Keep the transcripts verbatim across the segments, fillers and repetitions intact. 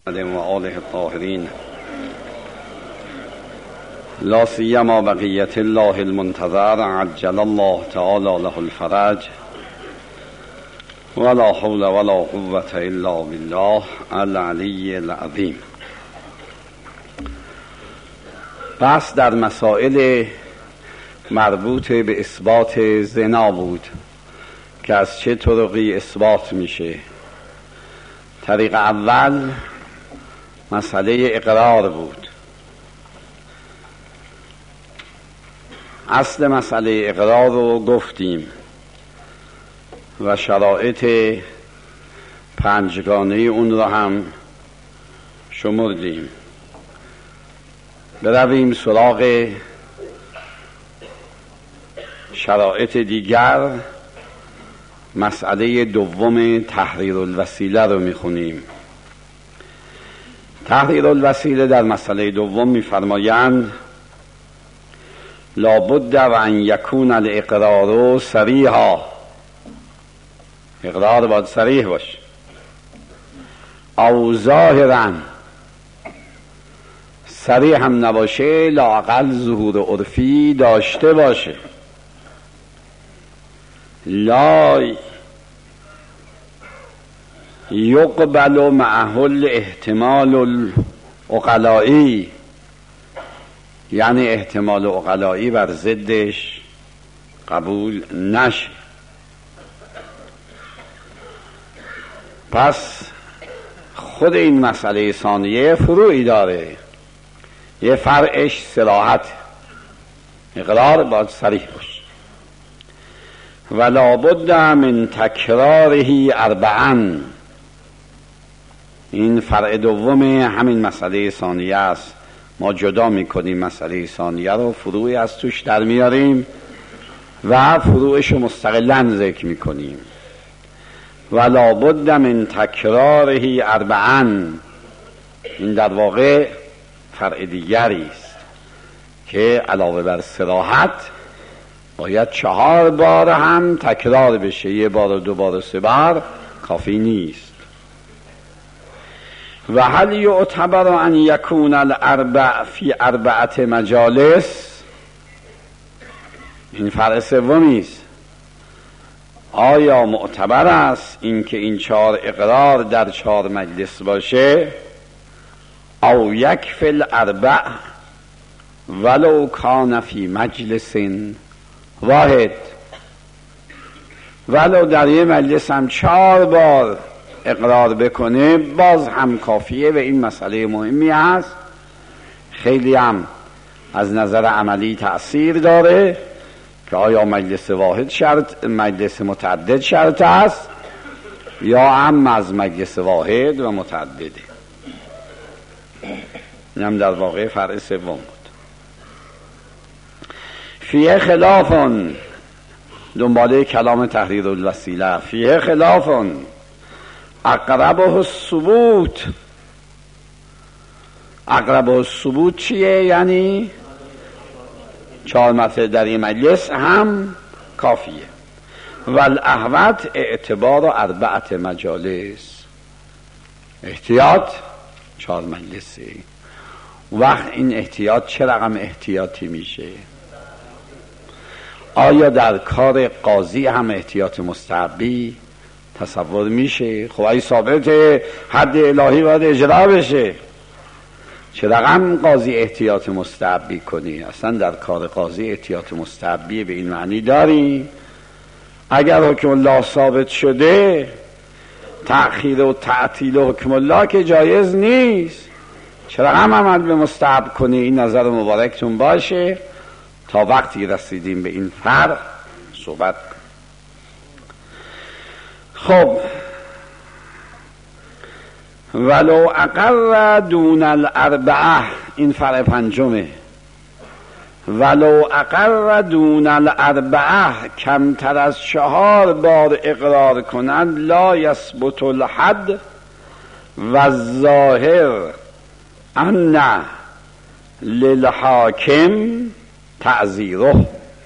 و آله الطاهرین لا سیما بقیت الله المنتظر عجل الله تعالی له الفرج ولا حول ولا قوة الا بالله العلی العظیم. بحث در مسائل مربوط به اثبات زنا بود که از چه طرقی اثبات میشه. طریق اول مسئله اقرار بود. اصل مسئله اقرار رو گفتیم و شرایط پنجگانه اون رو هم شمردیم. برویم سراغ شرایط دیگر. مسئله دوم تحریر الوسیله رو میخونیم. تحریر الوسیله در مسئله دوم میفرمایند لابد و ان یکون الاقرار صریحا، اقرار باید صریح باشه، او ظاهرا، صریح هم نباشه لااقل ظهور عرفی داشته باشه، لا یقبل معه الاحتمال العقلائی، یعنی احتمال عقلائی بر ضدش قبول نشه. پس خود این مسئله ثانیه فروعی داره. یه فرعش صراحت، اقرار باید صریح باشه. ولا بد من تکراره اربعا، این فرع دوم همین مسئله ثانیه است. ما جدا میکنیم مسئله ثانیه رو، فروعی از توش در میاریم و فروعش رو مستقلاً ذکر میکنیم. ولا بد من تکراره اربعا، این در واقع فرع دیگری است که علاوه بر صراحت باید چهار بار هم تکرار بشه. یه بار و دو بار و سه بار کافی نیست. و هل یعتبر ان یکون الاربع فی اربعت مجالس، این فرع سومی است. آیا معتبر است اینکه این چهار اقرار در چهار مجلس باشه؟ او یکفی الاربع ولو کان فی مجلس واحد، ولو در یه مجلس هم چهار بار اقرار بکنه باز هم کافیه. و این مسئله مهمی است، خیلی هم از نظر عملی تأثیر داره که آیا مجلس واحد شرط، مجلس متعدد شرط است یا هم از مجلس واحد و متعدده. این هم در واقع فرع سوم بود. فیه خلافون، دنباله کلام تحریر الوسیله، فیه خلافون اقربه الثبوت. اقربه الثبوت چیه؟ یعنی چهار مرتبه در این مجلس هم کافیه. والاحوط اعتبار اربعت مجالس، احتیاط چهار مجلسه. وقت این احتیاط چه رقم احتیاطی میشه؟ آیا در کار قاضی هم احتیاط مستحبی تصور میشه؟ خب ای ثابت حد الهی باید اجرا بشه، چه رقم قاضی احتیاط مستحبی کنی؟ اصلا در کار قاضی احتیاط مستحبی به این معنی داری؟ اگر حکم الله ثابت شده، تأخیر و تعطیل حکم الله که جایز نیست. چه رقم عمل به مستحب کنی؟ این نظر مبارکتون باشه تا وقتی رسیدیم به این فرق صحبت. خب ولو اقر دون الاربعه، این فرع پنجمه. ولو اقر دون الاربعه، کمتر از چهار بار اقرار کنند، لا یثبت الحد و الظاهر ان للحاکم تعزیره.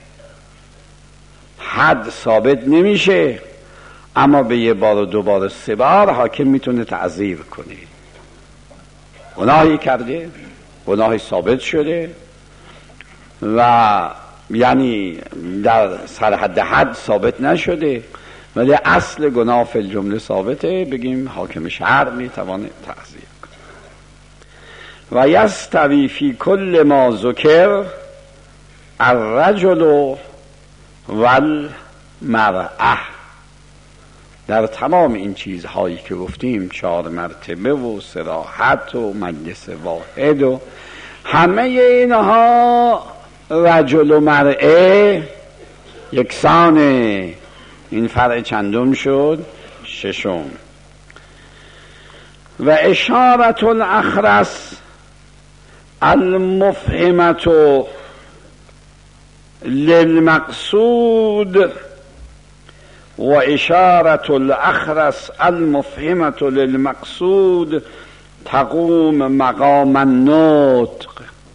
حد ثابت نمیشه، اما به یه بار و دو بار و سه بار حاکم میتونه تعزیر کنه. گناهی کرده، گناهی ثابت شده و یعنی در سرحد حد ثابت نشده ولی اصل گناه فی الجمله ثابته، بگیم حاکم شرع میتوانه تعزیه کنه. و یستوی فی کل ما ذکر الرجل والمرأه، در تمام این چیزهایی که گفتیم، چهار مرتبه و صراحت و مجلس واحد و همه اینها، رجل و مرأه یکسانه. این فرع چندم شد؟ ششم. و اشارت الاخرس المفهمت للمقصود و اشارت الاخرس المفهمت للمقصود تقوم مقام النطق.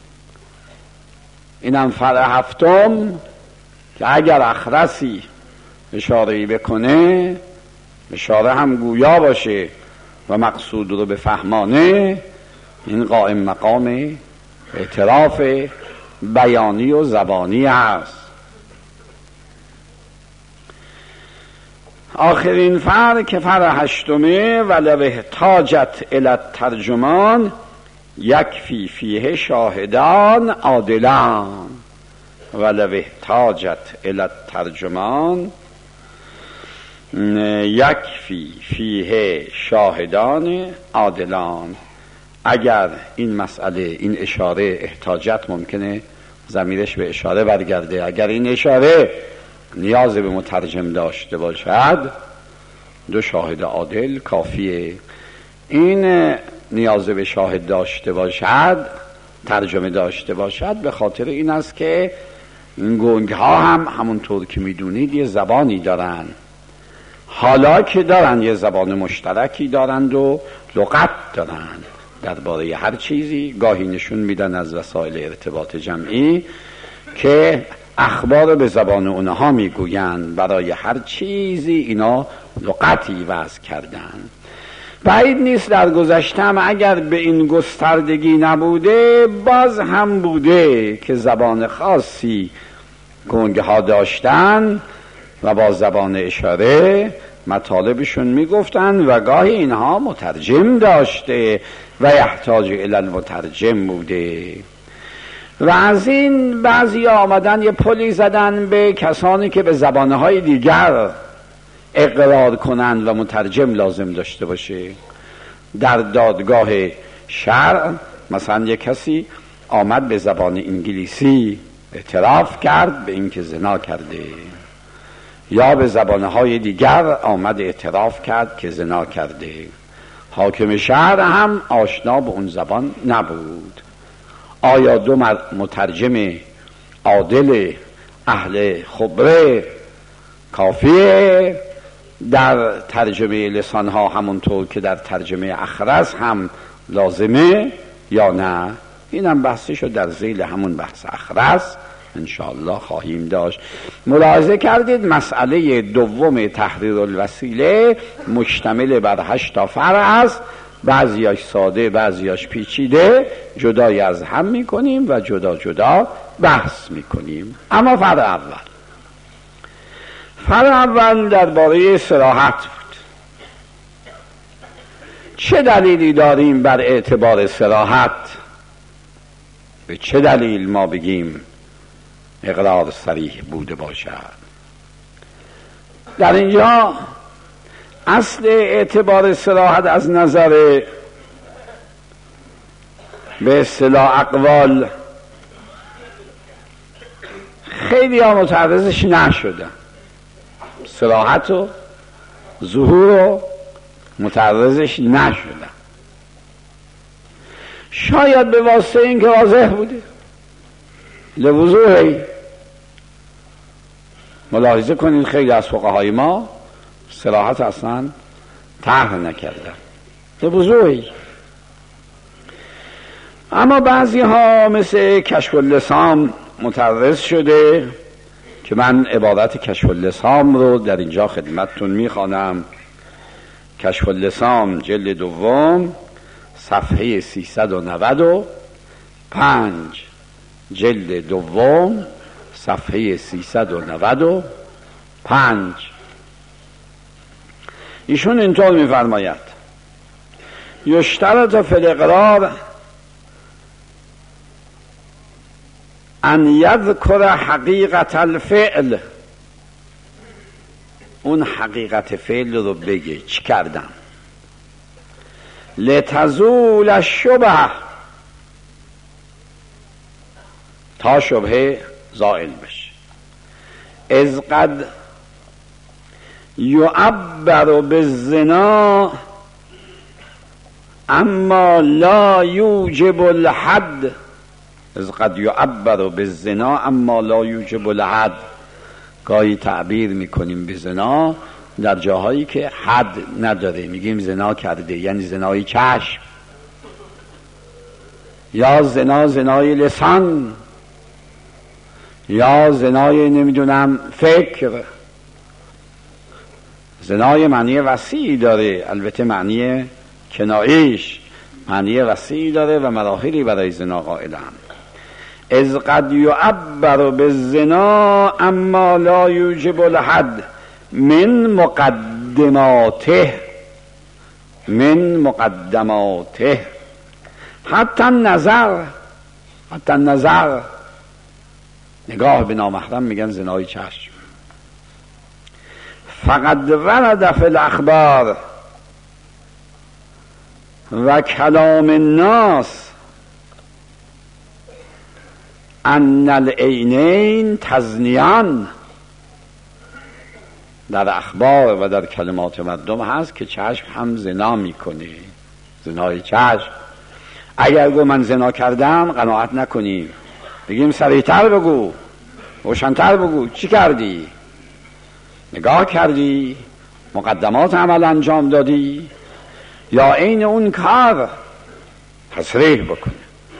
اینم فرع هفتم که اگر اخرسی اشاره‌ای بکنه، اشاره هم گویا باشه و مقصود رو بفهمانه، این قائم مقام اعتراف بیانی و زبانی است. آخرین فرع که فرع هشتمه، ولو احتاجت الی الترجمان یکفی فیه شاهدان عادلان. ولو احتاجت الی الترجمان یکفی فیه شاهدان عادلان. اگر این مسئله، این اشاره احتاجت، ممکنه ضمیرش به اشاره برگرده، اگر این اشاره نیاز به مترجم داشته باشد، دو شاهد عادل کافیه. این نیاز به شاهد داشته باشد، ترجمه داشته باشد، به خاطر این است که این گنگ ها هم همونطور که میدونید یه زبانی دارن، حالا که دارن یه زبان مشترکی دارند و لغت دارند درباره هر چیزی. گاهی نشون میدن از وسایل ارتباط جمعی که اخبار به زبان اونها میگویند، برای هر چیزی اینا لغتی وضع کردن. بعید نیست در گذشتم اگر به این گستردگی نبوده، باز هم بوده که زبان خاصی گنگه ها داشتن و با زبان اشاره مطالبشون میگفتن و گاهی اینها مترجم داشته و یحتاج الی المترجم بوده. و از این بعضی آمدن یه پلی زدن به کسانی که به زبانهای دیگر اقرار کنند و مترجم لازم داشته باشه. در دادگاه شرع مثلا یک کسی آمد به زبان انگلیسی اعتراف کرد به اینکه زنا کرده، یا به زبانهای دیگر آمد اعتراف کرد که زنا کرده. حاکم شهر هم آشنا به اون زبان نبود. آیا دو مترجم عادل اهل خبره کافیه در ترجمه لسانها همونطور که در ترجمه اخرس هم لازمه یا نه؟ اینم بحثشو در ذیل همون بحث اخرس انشاءالله خواهیم داشت. ملاحظه کردید مسئله دوم تحریر الوسیله مشتمل بر هشت فرع است، بعضیاش ساده بعضیاش پیچیده، جدای از هم میکنیم و جدا جدا بحث میکنیم. اما فرع اول فرع اول درباره صراحت بود. چه دلیلی داریم بر اعتبار صراحت؟ به چه دلیل ما بگیم اقرار صریح بوده باشد؟ در اینجا اصل اعتبار صراحت از نظر به اصطلاح اقوال خیلی ها متعرضش نشدن. صراحت و ظهور و متعرضش نشدن، شاید به واسطه این که واضح بوده لوضوحی. ملاحظه کنید خیلی از فقهای ما صراحت اصلا طرح نکردن، لوضوحی. اما بعضی ها مثل کشف اللسان متعرض شده که من عبارت کشف اللسان رو در اینجا خدمتتون میخوانم. کشف اللسان جلد دوم صفحه سیصد و نود و پنج، جلد دوم، صفحه سیصد و نود و پنج. ایشون اینطور می‌فرماید: یشترط فی الاقرار ان یذکر حقیقت الفعل، اون حقیقت فعل رو بگه چی کردم، لتزول الشبهه، تا شبهه زائل بشه. اذ قد یعبر بالزنا اما لا یوجب الحد، از قد یعبر بالزنا اما لا یوجب الحد، گاهی تعبیر میکنیم به زنا در جاهایی که حد نداره، میگیم زنا کرده، یعنی زنای چشم، یا زنا زنای لسان، یا زنای نمیدونم فکر. زنای معنی وسیعی داره، البته معنی کنایش معنی وسیعی داره و مراحلی برای زنا قائلند. اذ قد یعبر بالزنا اما لا یوجب الحد من مقدماته، من مقدماته حتی النظر، حتی النظر، نگاه به نامحرم میگن زنای چشم. فقد ورد فی الاخبار و کلام الناس ان العینین تزنیان، در اخبار و در کلمات مردم هست که چشم هم زنا میکنه، زنای چشم. اگر گو من زنا کردم قناعت نکنیم، بگیم سریعتر بگو، روشن‌تر بگو، چی کردی؟ نگاه کردی؟ مقدمات عمل انجام دادی؟ یا عین اون کار تصریح بکنه.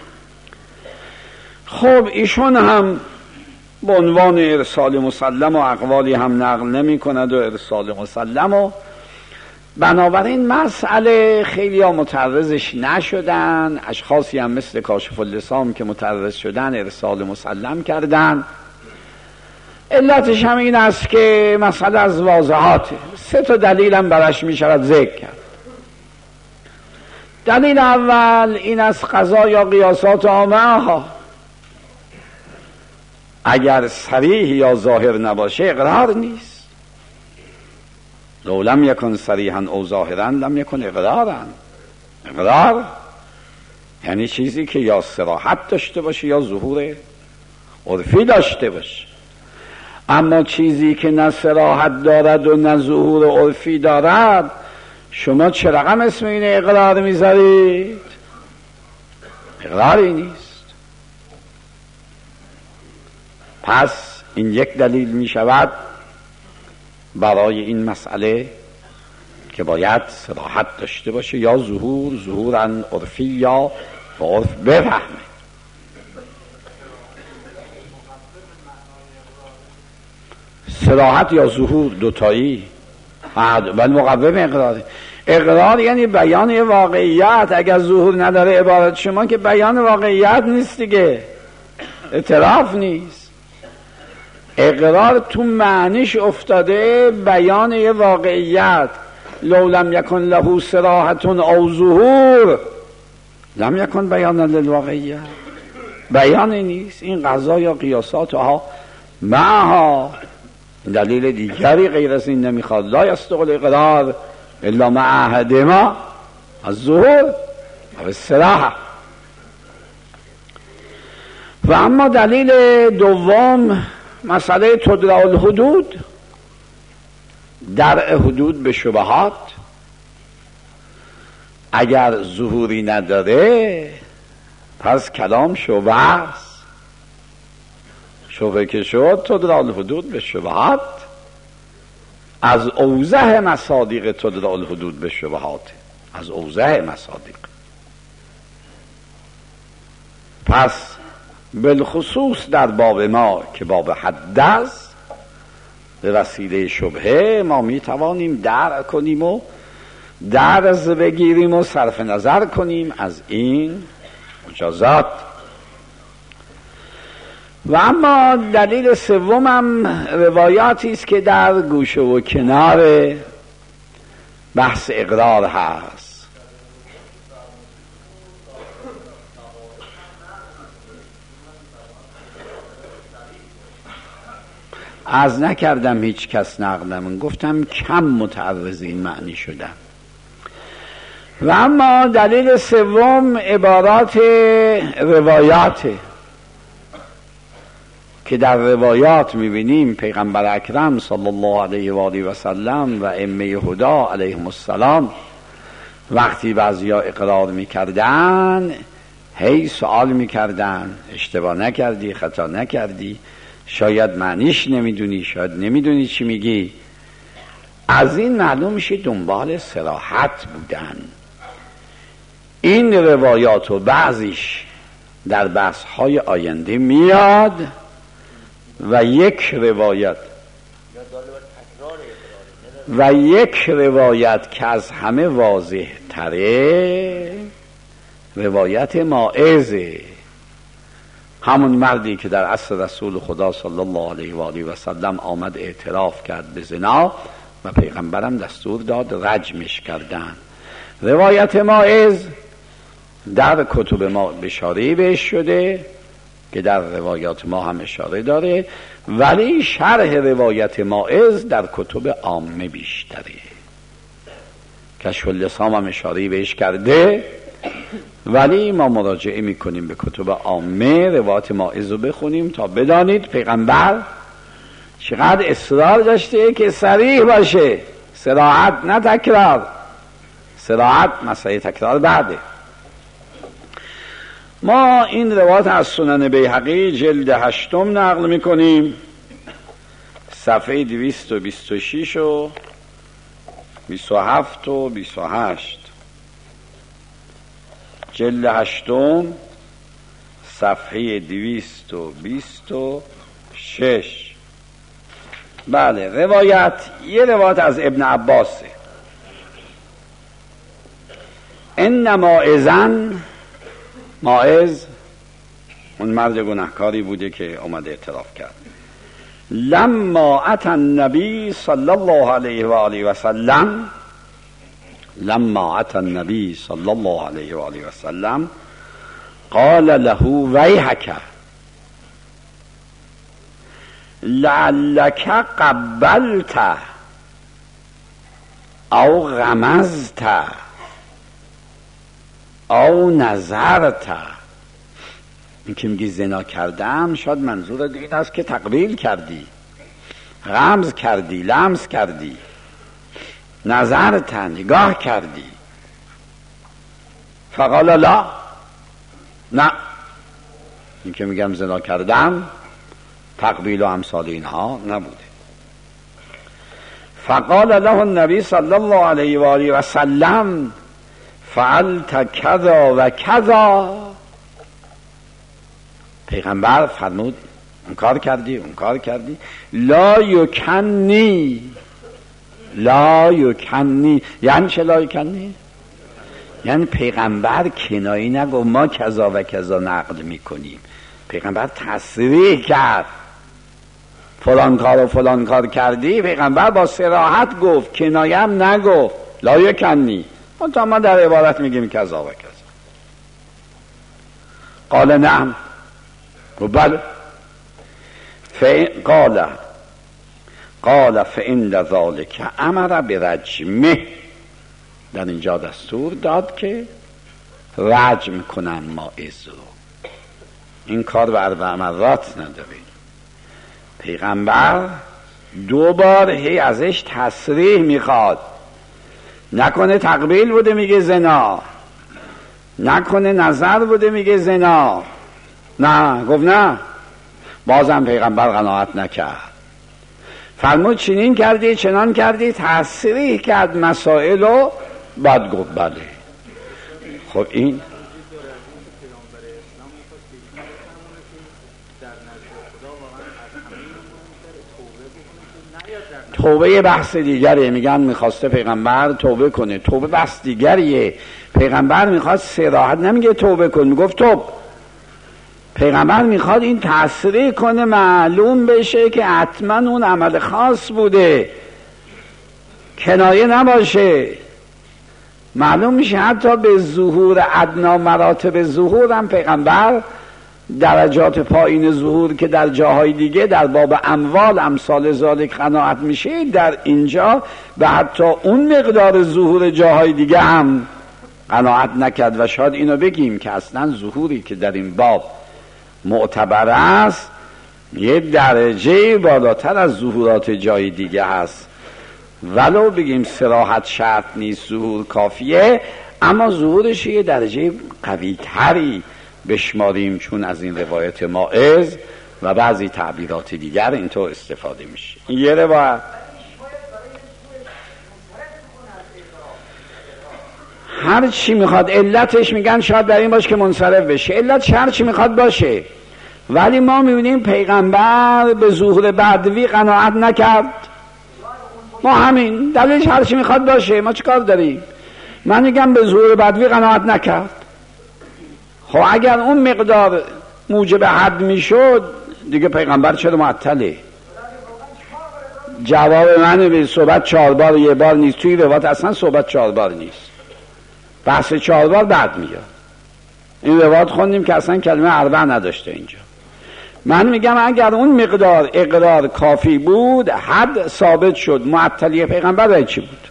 خب ایشون هم به عنوان ارسال مسلم و اقوالی هم نقل نمی کند و ارسال مسلم، و بنابراین مسئله خیلی ها متعرضش نشدن، اشخاصی هم مثل کاشف اللسان که متعرض شدن ارسال مسلم کردن. علتش هم این است که مسئله از واضحاته، سه تا دلیل هم برش می شود ذکر کرد. دلیل اول این از قضا یا قیاسات عامه ها، اگر صریح یا ظاهر نباشه اقرار نیست. لو لم یکن صریحا او ظاهرا لم یکن اقرارا. اقرار یعنی چیزی که یا صراحت داشته باشه یا ظهور عرفی داشته باشه. اما چیزی که نه صراحت دارد و نه ظهور عرفی دارد، شما چه رقم اسم این اقرار میذارید؟ اقراری نیست. پس این یک دلیل می شود برای این مسئله که باید صراحت داشته باشه یا ظهور، ظهورا عرفی یا عرف بفهمه. صراحت یا ظهور دوتایی ولی مقوم اقرار. اقرار یعنی بیان واقعیت. اگر ظهور نداره عبارت شما که بیان واقعیت نیست دیگه، اعتراف نیست. اقرار تو معنیش افتاده بیان یه واقعیت. لو لم یکن له صراحت او ظهور لم یکن بیان للواقعیت، بیانی نیست. این قضا یا قیاسات ها معها دلیل دیگری غیر از این نمیخواد. لا یستقل اقرار الا مع احدهما الظهور و الصراحه. و اما دلیل دوم مسئله تدرع الحدود، درع حدود به شبهات. اگر ظهوری نداره پس کلام شبه است. شبه که شد تدرع الحدود به شبهات، از اوضح مصادیق تدرع الحدود به شبهات، از اوضح مصادیق. پس بالخصوص در باب ما که باب حد است، به وسیله شبهه ما می توانیم درع کنیم و درس بگیریم و صرف نظر کنیم از این مجازات. و اما دلیل سومم روایاتی است که در گوشه و کنار بحث اقرار هست. از نکردم هیچ کس نقلم، گفتم کم متعرض این معنی شدم. و اما دلیل سوم عبارات روایاته که در روایات میبینیم پیغمبر اکرم صلی الله علیه و آله و سلم و ائمه هدا علیهم السلام وقتی بعضیا اقرار میکردن هی سوال میکردن اشتباه نکردی، خطا نکردی، شاید معنیش نمیدونی، شاید نمیدونی چی میگی. از این معلوم میشه دنبال صراحت بودن. این روایات و بعضیش در بحث های آینده میاد و یک روایت و یک روایت که از همه واضح تره روایت ماعزه، همون مردی که در عصر رسول خدا صلی الله علیه و آله و سلم آمد اعتراف کرد به زنا و پیغمبرم دستور داد رجمش کردن. روایت ماعز در کتب ما بشاره بهش شده که در روایات ما هم اشاره داره، ولی شرح روایت ماعز در کتب عامه بیشتره. کشف اللسان هم اشاره بهش کرده، ولی ما مراجعه میکنیم به کتب عامه روایت ماعز رو بخونیم تا بدانید پیغمبر چقدر اصرار داشته که صریح باشه، صراحت نه تکرار. صراحت مسئله تکرار بعده. ما این روایت از سنن بیهقی جلد هشتم نقل میکنیم، صفحه دویست و بیست و شش و بیست و هفت و بیست و هشت. جلد هشتم صفحه دویست و بیست و شش. بله، روایت یه روایت از ابن عباسه. ان ماعزن، ماعز اون مرد گناهکاری بوده که اومده اعتراف کرد، لما اتى النبی صلی الله علیه و آله و سلم لما اتى النبی صلی الله علیه و آله و سلم قال له ویحک لعلک قبلت او غمزت او نظرت. این که میگی زنا کردم شاید منظور این است که تقبیل کردی، غمز کردی، لمس کردی، نظرت نگاه کردی. فقال لا، نه، این که میگم زنا کردم تقبیل و امثال اینها نبوده. فقال له النبی صلی الله علیه و آله و سلم فعلت کذا و کذا. پیغمبر فرمود اون کار کردی، اون کار کردی. لا یکنی، لا یکنی یعنی چه لا یکنی؟ یعنی پیغمبر کنایی نگو ما کذا و کذا نقل میکنیم. پیغمبر تصریح کرد فلان کار و فلان کار کردی. پیغمبر با صراحت گفت، کنایه هم نگفت. لا یکنی، منتها ما در عبارت میگیم کذا و کذا. قال نعم، و بله. قال قال فإن ذلك امر برجمه، در اینجا دستور داد که رجم کنن ماعز رو. این کار به اربع مرات نداره. پیغمبر دو بار هی ازش تصریح میخواد، نکنه تقبیل بوده میگه زنا، نکنه نظر بوده میگه زنا. نه، گفت نه. بازم پیغمبر قناعت نکرد، فرمود چنین کردی چنان کردی، تصریح کرد مسائل رو، بعد گفت بله. خب این توبه بحث دیگریه. میگن میخواسته پیغمبر توبه کنه، توبه بحث دیگریه. پیغمبر میخواد صراحت نمیگه توبه کن، میگفت توب. پیغمبر میخواد این تصریح کنه، معلوم بشه که حتما اون عمل خاص بوده، کنایه نباشه. معلوم میشه حتی به ظهور ادنا مراتب ظهور هم پیغمبر، درجات پایین ظهور که در جاهای دیگه در باب اموال امثال ذالک قناعت میشه، در اینجا به حتی اون مقدار ظهور جاهای دیگه هم قناعت نکرد. و شاید اینو بگیم که اصلا ظهوری که در این باب معتبر است یه درجه بالاتر از ظهورات جای دیگه هست. ولو بگیم صراحت شرط نیست، ظهور کافیه، اما ظهورش یه درجه قوی تری بشماریم، چون از این روایت ماعز و بعضی تعبیرات دیگر اینطور استفاده میشه. این یه روایت. هر چی میخواد علتش میگن شاید در این باشه که منصرف بشه، علت هر چی میخواد باشه، ولی ما میبینیم پیغمبر به ظهور بدوی قناعت نکرد. ما همین دلیلش هر چی میخواد باشه، ما چیکار داریم؟ من میگم به ظهور بدوی قناعت نکرد. خب اگر اون مقدار موجب حد میشد دیگه پیغمبر چرا معطله؟ جواب من به صحبت چهار بار یه بار نیست، توی روایت اصلا صحبت چهار بار نیست، بحث چهار بار بعد میاد. این روایت خوندیم که اصلا کلمه اربع نداشته اینجا. من میگم اگر اون مقدار اقرار کافی بود، حد ثابت شد، معطلی پیغمبر برای چی بود؟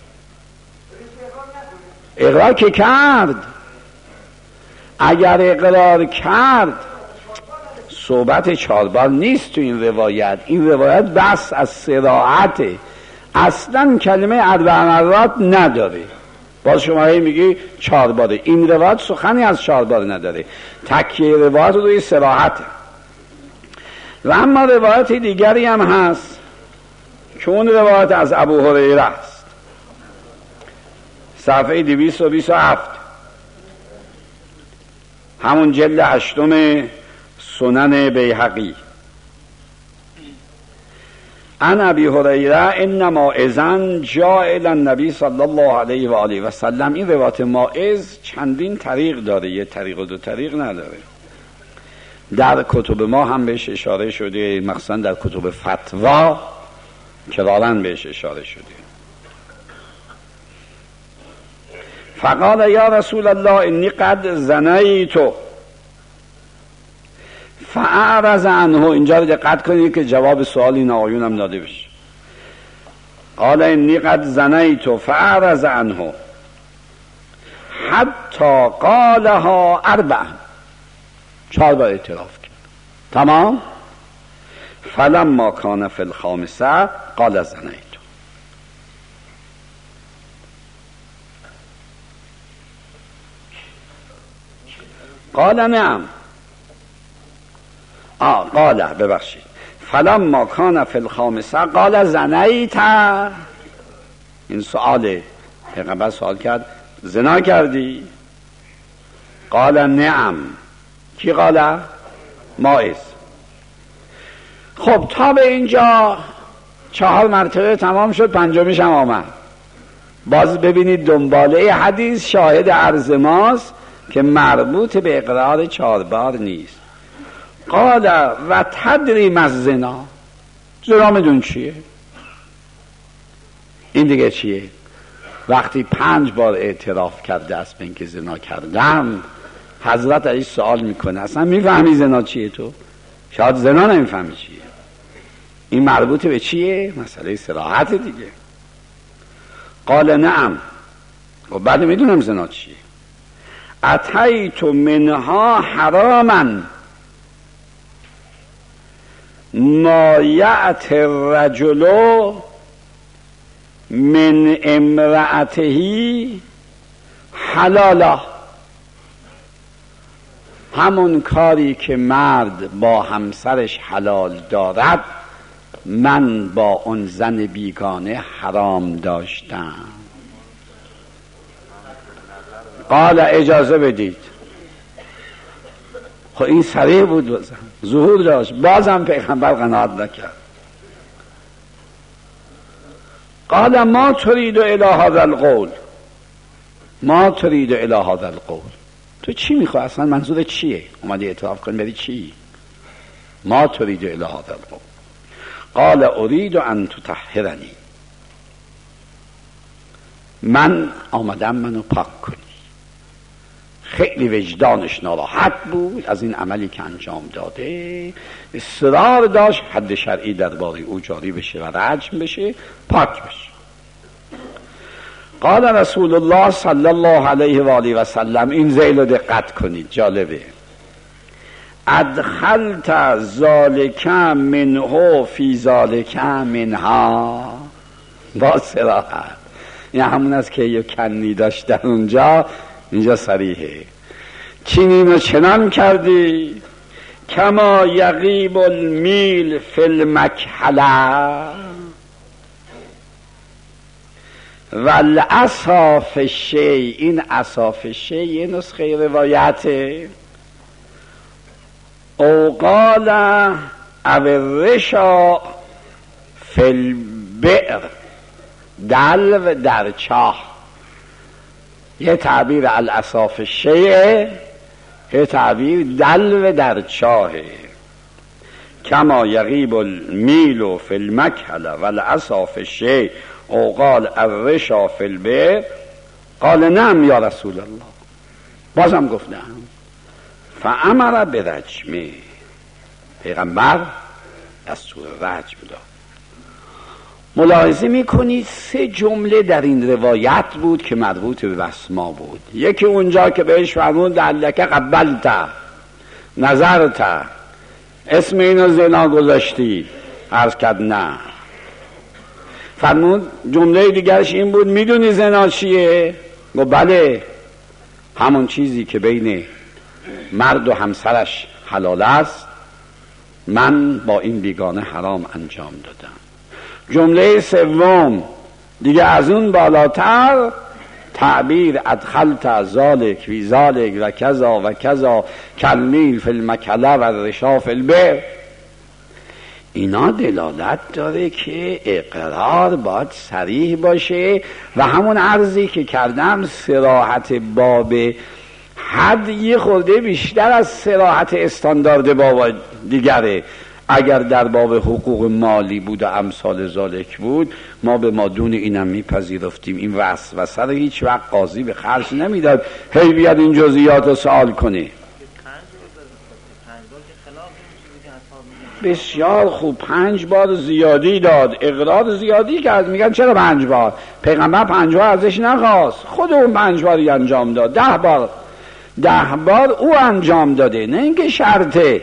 اقرار که کرد. اگر اقرار کرد صحبت چهار بار نیست تو این روایت. این روایت بس از صراحت، اصلا کلمه اربع مرات نداره. باز شما میگی چهار باره، این روایت سخنی از چهار بار نداره، تکیه روایت روی صراحته. و اما روایت دیگری هم هست که اون روایت از ابو هریره است، صفحه دویست و بیست و هفت، همون جلد هشتم سنن بیهقی. عن ابی هریره انما اذن جاء الی النبی صلی الله علیه و آله و سلم. این روایت ماعز چندین طریق داره، یه طریق و دو طریق نداره. در کتب ما هم بهش اشاره شده، مخصوصا در کتب فتوا کراراً بهش اشاره شده. فقال یا رسول الله انی قد زنیت فاعرض عنه. اینجا رو دقت کنید که جواب سوال این آقایون هم داده بشه. قال انی قد زنیت فاعرض عنه حتی قالها اربع. چهار بار اعتراف کرد. تمام. فلما کان فی الخامسه قال زنیت. قال نعم. آه قال ببخشید فلما کان فی الخامسه قال زنیت. این سؤاله، پیغمبر سوال کرد زنا کردی؟ قال نعم. کی قال؟ ماعز. خب تا به اینجا چهار مرتبه تمام شد، پنجمیش هم آمد. باز ببینید دنباله حدیث شاهد عرض ماست که مربوط به اقرار چهار بار نیست. قال و تدری ما الزنا. زنا میدون چیه؟ این دیگه چیه؟ وقتی پنج بار اعتراف کرده است به اینکه زنا کردم، حضرت علی سوال میکنه اصلا میفهمی زنا چیه تو؟ شاید زنا نمیفهمی چیه. این مربوط به چیه؟ مسئله صراحت دیگه. قال نعم. و بعد میدونم زنا چیه. اتیت منها حراما ما یأتی الرجل من امرأته حلالا. همون کاری که مرد با همسرش حلال دارد من با اون زن بیگانه حرام داشتم. قال اجازه بدید. خب این صریح بود، ظهور داشت، بازم پیغمبر قناعت نکرد. قال ما تريد الی هذا القول، ما تريد الی هذا القول، تو چی میخوای اصلا، منظور چیه، اومدی اعتراف کنی بری چی؟ ما تريد الی هذا القول قال اريد ان تطهرنی، من آمدم منو پاک کنی. خیلی وجدانش ناراحت بود از این عملی که انجام داده، اصرار داشت حد شرعی درباره او جاری بشه و رجم بشه، پاک بشه. قال رسول الله صلی الله علیه و آله و سلم، این ذیل رو دقت کنید جالبه، ادخلت ذالک منه فی ذالک منها، با صراحت، این همون است که یه کنی داشت در اونجا، اینجا صریحه. چنین و چنان کردی کما یغیب المیل فی المکحله والعصا فی الشی، این عصا فی الشی یه نسخه روایته، او قال او الرشا فی البئر، دلو در چاه، یه تعبیر العصا فی الشی، یه تعبیر دلو در چاه. کما یغیب المیل فی المکحله والعصا فی الشی او قال الرشا فی البئر، قال نعم یا رسول الله، بازم گفتم فامر برجمه، پیغمبر دستور رجم داد. ملاحظه میکنید سه جمله در این روایت بود که مربوط به وسما بود. یکی اونجا که بهش فرمود لعلک قبلت، نظرت، اسم اینو زنا گذاشتی، عرض کرد نه. فرمود جمله دیگرش این بود میدونی زنا چیه؟ گفت بله، همون چیزی که بین مرد و همسرش حلال است من با این بیگانه حرام انجام دادم. جمله سوم دیگه از اون بالاتر، تعبیر ادخلت ذالک فی ذالک و کذا و کذا کالمیل فی المکحله و الرشا فی البئر، اینا دلالت داره که اقرار باید صریح باشه و همون عرضی که کردم صراحت باب حد یه خورده بیشتر از صراحت استاندارد باب دیگره. اگر در باب حقوق مالی بود و امثال ذالک بود ما به مادون اینم میپذیرفتیم، این وسوسه رو هیچ وقت قاضی به خرج نمیداد هی بیاد این جزئیات رو سوال کنه. بسیار خوب، پنج بار زیادی داد، اقرار زیادی کرد. میگن چرا پنج بار؟ پیغمبر پنج بار ازش نخواست، خود اون پنج باری انجام داد. ده بار ده بار او انجام داده، نه اینکه شرطه.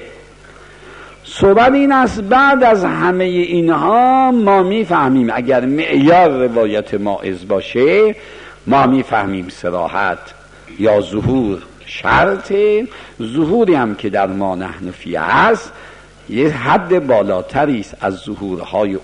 صحبت این است بعد از همه اینها ما میفهمیم اگر معیار روایت ماعز باشه ما میفهمیم صراحت یا ظهور شرطه. ظهوری هم که در ما نحن فیه هست یه حد بالاتری است از ظهورهای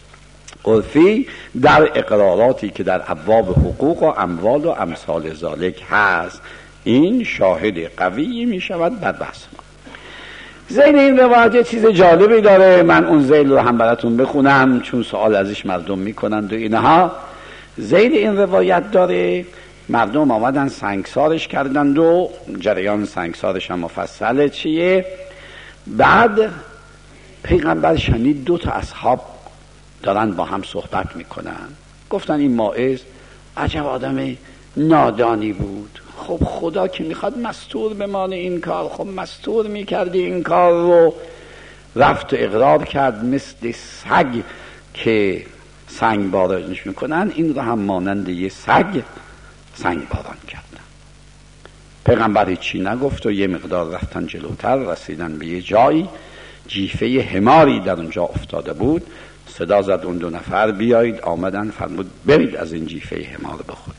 عرفی در اقراراتی که در ابواب حقوق و اموال و امثال ذالک هست. این شاهد قوی می شود بر بحث ما. ذیل این روایت چیز جالبی داره، من اون ذیل رو هم براتون بخونم چون سوال ازش مردم میکنند و اینها. ذیل این روایت داره مردم آمدن سنگسارش کردند و جریان سنگسارش هم مفصله چیه. بعد پیغمبر شنید دو تا اصحاب دارن با هم صحبت میکنن، گفتن این ماعز عجب آدم نادانی بود، خب خدا که میخواد مستور بمانه این کار، خب مستور میکردی این کار رو. رفت و اقرار کرد مثل سگ که سنگ بارانش میکنن، این رو هم مانند یه سگ سنگ باران کردن. پیغمبر چی نگفت و یه مقدار رفتن جلوتر، رسیدن به یه جایی جیفه حماری در اونجا افتاده بود. صدا زد اون دو نفر بیایید، آمدن، فرمود برید از این جیفه حمار بخورید.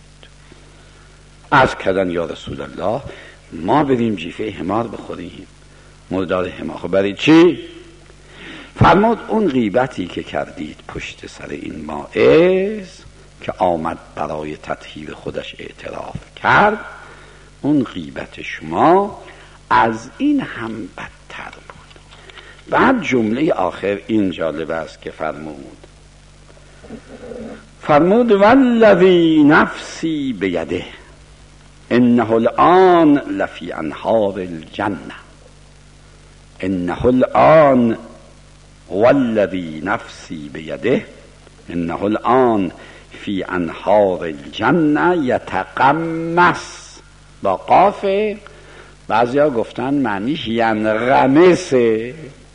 عرض کردن یا رسول الله ما بریم جیفه حمار بخوریم؟ مردار حمار. خب برای چی؟ فرمود اون غیبتی که کردید پشت سر این ماعز که آمد برای تطهیر خودش اعتراف کرد، اون غیبت شما از این هم بدتر بود. بعد جمله آخر این جالب است که فرمود فرمود والذی نفسی بیده انه الآن لفی انهار الجنه، انه الآن والذی نفسی بیده انه الآن فی انهار الجنه یتقمص. با قاف بعضی ها گفتن معنیش ینغمسه،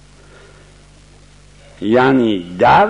یعنی در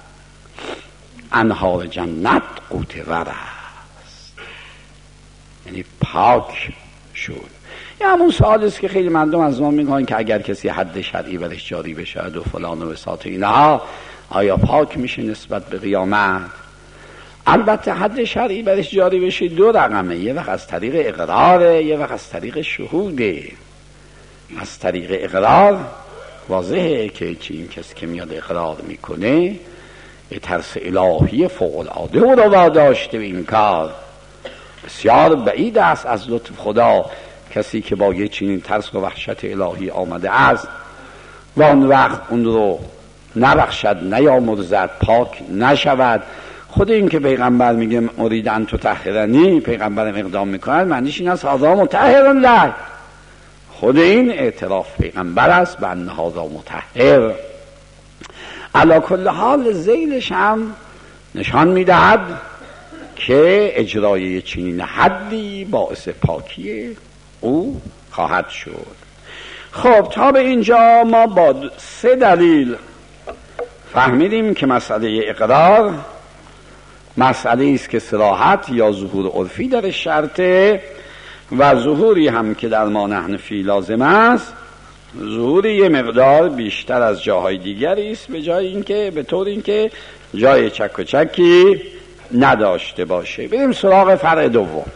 انهار جنت قوتور است، یعنی پاک شد. یه همون سوال است که خیلی مردم از ما میگن که اگر کسی حد شرعی برش جاری بشه و فلان و بساط اینها، آیا پاک میشه نسبت به قیامت؟ البته حد شرعی برش جاری بشه دو رقمه، یه وقت از طریق اقراره، یه وقت از طریق شهوده. از طریق اقرار واضحه که این کسی که میاد اقرار میکنه یه ترس الهی فوق العاده او رو واداشته به این کار. بسیار بعید است از لطف خدا کسی که با یه چنین ترس و وحشت الهی آمده است و اون وقت اون رو نبخشد، نیامرزد، پاک نشود. خود این که پیغمبر میگه مرید ان تطهرنی، پیغمبر اقدام میکنه، معنیش این است هذا مطهر له. خود این اعتراف پیغمبر است به ان هذا مطهر. علی کل حال ذیلش هم نشان میدهد که اجرای چنین حدی باعث پاکی او خواهد شد. خب تا به اینجا ما با سه دلیل فهمیدیم که مسئله اقرار مسئله است که صراحت یا ظهور عرفی در شرطه و ظهوری هم که در ما نحنفی لازم است، ظهوری یه مقدار بیشتر از جاهای دیگری است، به جای اینکه به طور اینکه جای چک و چکی نداشته باشه. بریم سراغ فرع دوم.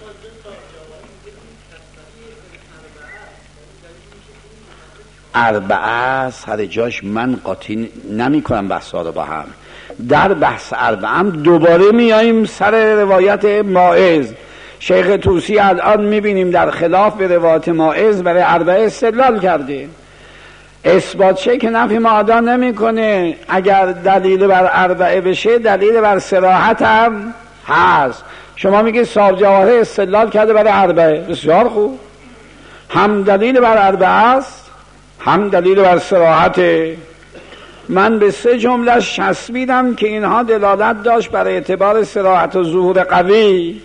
اربعه سر جاش من قاطی نمی کنم بحثا رو با هم. در بحث اربعه هم دوباره میاییم سر روایت ماعز. شیخ طوسی الان میبینیم در خلاف به روایت ماعز برای اربعه استدلال کرده. اثبات شه که نفی معادا نمیکنه. اگر دلیل بر اربعه بشه دلیل بر صراحت هم هست. شما میگید صاحب جواهر استدلال کرده برای اربعه، بسیار خوب، هم دلیل بر اربعه است هم دلیل بر صراحت. من به سه جمله چسبیدم که اینها دلالت داشت برای اعتبار صراحت و ظهور قوی.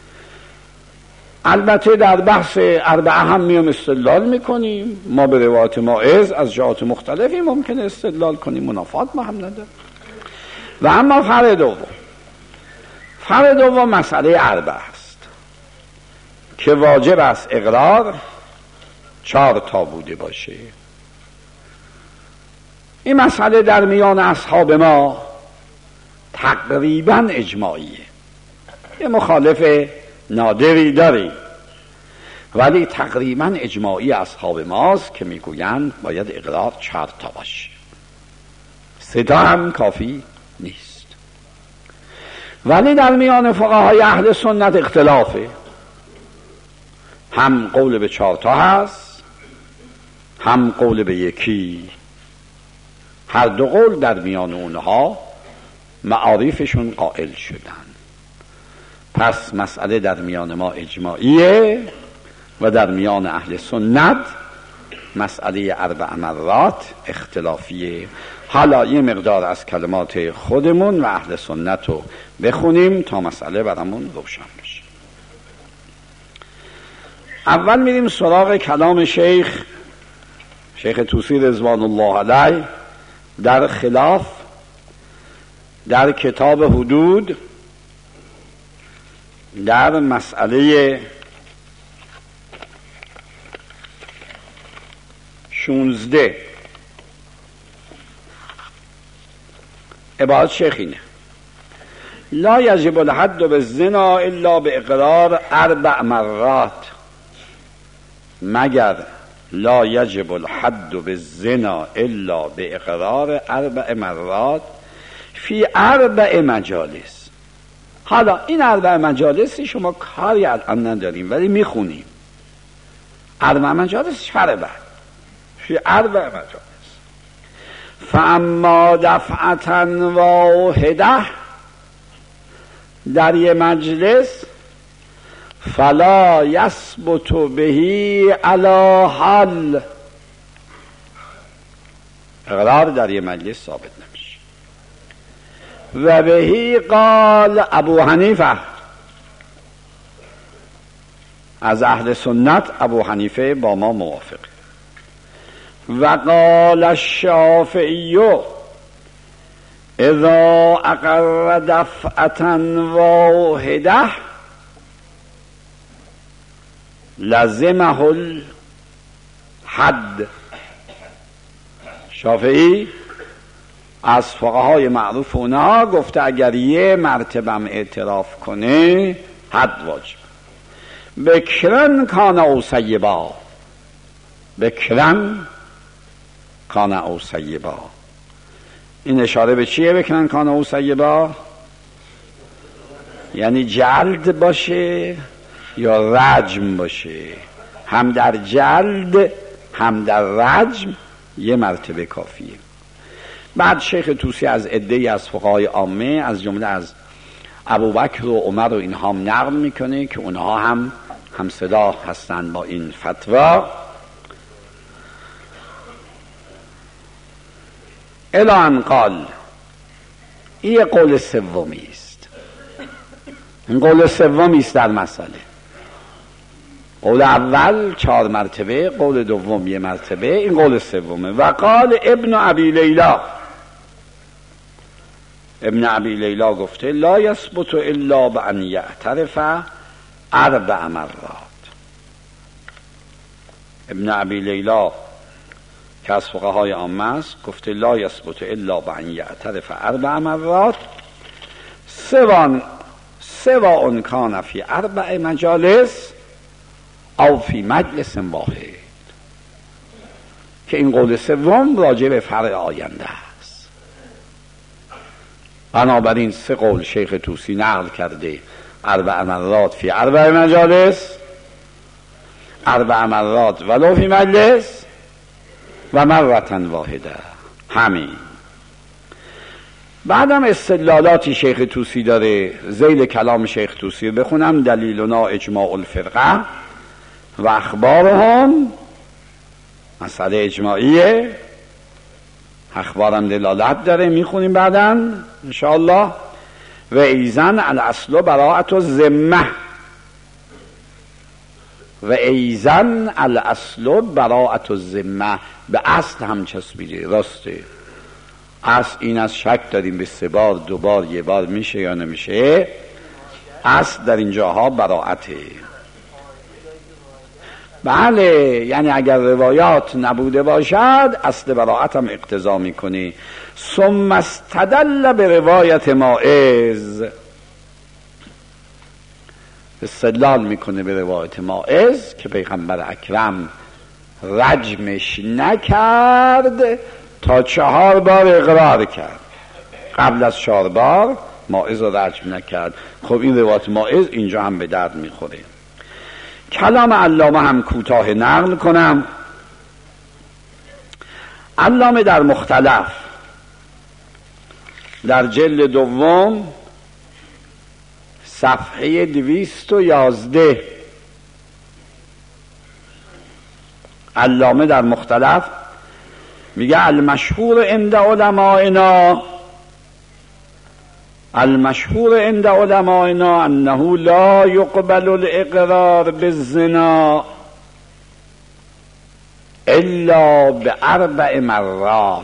البته در بحث اربعه هم میام استدلال میکنیم، ما به روایت ماعز از جهات مختلفی ممکنه استدلال کنیم، منافات ما هم نداره. و اما فرع دوم، فرع دوم مسئله اربعه است که واجب است اقرار چهار تا بوده باشه. این مسئله در میان اصحاب ما تقریبا اجماعیه، یه مخالف نادری داری ولی تقریبا اجماعی اصحاب ماست که میگویند باید اقرار چهار تا باشه، سه تا هم کافی نیست. ولی در میان فقهای اهل سنت اختلافه، هم قول به چهار تا هست هم قول به یکی. هر دو قول در میان اونها معارفشون قائل شدن. پس مسئله در میان ما اجماعیه و در میان اهل سنت مسئله اربع مرات اختلافیه. حالا یه مقدار از کلمات خودمون و اهل سنت رو بخونیم تا مسئله برامون روشن بشه. اول میریم سراغ کلام شیخ شیخ طوسی رضوان الله علیه در خلاف در کتاب حدود در مسئله شونزده. عبارت شیخ اینه: لا یجب الحد بالزنا الا باقرار اربع مرات. مگر لا یجب الحد بالزنا الا باقرار اربع مرات فی اربع مجالس. حالا این اربع مجالسی شما کاری الان نداریم ولی میخونیم. اربع مجالس شرع بعد فی اربع مجالس فاما دفعتا واحده در یه مجلس فلا یثبت بهی علی حل، اقرار در یه مجلس ثابت نمیشه. و بهی قال ابو حنیفه، از اهل سنت ابو حنیفه با ما موافق. و قال الشافعی اذا اقر دفعة واحده لزمه الحد. شافعی از فقهای معروف اونها گفته اگر یه مرتبه اعتراف کنه حد واجب. بکرن کان او سیبا، بکرن کان او سیبا. این اشاره به چیه؟ بکرن کان او سیبا یعنی جلد باشه یا رجم باشه. هم در جلد هم در رجم یه مرتبه کافیه. بعد شیخ طوسی از عده‌ای از فقهای عامه از جمله از ابوبکر و عمر و اینها هم نقل میکنه که اونها هم هم صدا هستن با این فتوا. الان قال، این قول سومی است، این قول سومی است در مسئله. قول اول چهار مرتبه، قول دوم یه مرتبه، این قول سومه. و قال ابن ابی لیلا، ابن ابی لیلا گفته لا یثبت الا بان یعترف اربع مرات. ابن ابی لیلا که از فقهای عامه است گفته لا یثبت الا بان یعترف اربع مرات سواء سواء کان فی اربع مجالس او فی مجلس واحد. که این قول سوم راجع به فرع آینده است. بنابراین سه قول شیخ طوسی نقل کرده: اربع مرات فی اربع مجالس، اربع مرات ولو فی مجلس، و مرتن واحده. همین. بعدم استدلالاتی شیخ طوسی داره، ذیل کلام شیخ طوسی بخونم: دلیلنا اجماع الفرقه و اخبارهم، مسئله اجماعیه، اخبارم دلالت داره، میخونیم بعداً انشاءالله. و ایزن الاصل براءت الذمه، و ایزن الاصل براءت الذمه، به اصل هم چسبیده. راسته اصل این از شک داریم به سه بار دو بار یه بار میشه یا نمیشه. اصل در اینجاها براءته. بله، یعنی اگر روایات نبوده باشد اصل براءت هم اقتضا میکنی. ثم استدل به روایت ماعز، استدلال میکنه به روایت ماعز که پیغمبر اکرم رجمش نکرد تا چهار بار اقرار کرد. قبل از چهار بار ماعز رو رجم نکرد. خب این روایت ماعز اینجا هم به درد میخوره. کلام علامه هم کوتاه نقل کنم. علامه در مختلف در جلد دوم صفحه دویست و یازده، علامه در مختلف میگه المشهور عند علمائنا، المشهور عند علمائنا انه لا يقبل الاقرار بالزنا الا باربع مرات،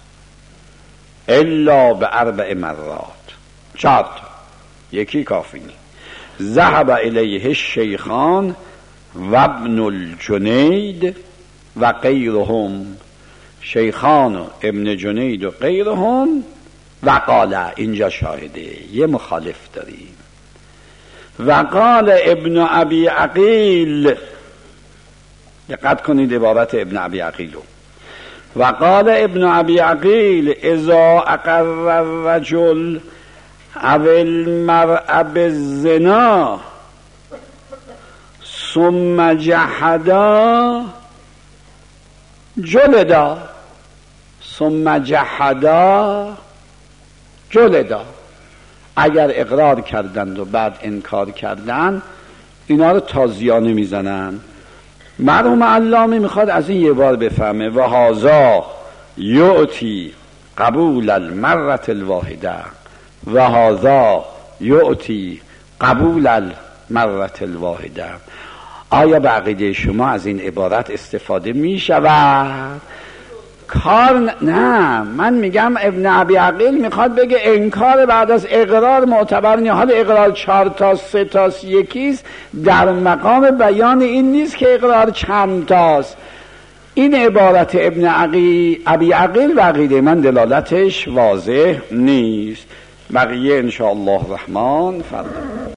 الا باربع مرات. چهار، یکی کافی نی. ذهب الیه الشیخان و ابن الجنید و غیرهم، شیخان و ابن جنید و غیرهم. و قال، اینجا شاهده یه مخالف داریم. و قال ابن ابی عقیل، دقت کنید عبارت ابن ابی عقیلو. و قال ابن ابی عقیل اذا اقر الرجل او المرء بالزنا ثم جحدا جلدا، ثم جحدا جلدا. اگر اقرار کردند و بعد انکار کردند اینا رو تازیانه میزنن. مرحوم علامه میخواد از این یه بار بفهمه و هذا یعطی قبول المرة الواحده و هذا یعطی قبول المرة الواحده. آیا به عقیده شما از این عبارت استفاده می شود؟ کار نه، من میگم ابن ابی عقیل میخواد بگه انکار بعد از اقرار معتبر نیست. حال اقرار چهار تا سه تاست یکیست، در مقام بیان این نیست که اقرار چند تاست. این عبارت ابن عقی ابی عقیل و عقیده من دلالتش واضح نیست. بقیه انشاءالله الرحمن فردا.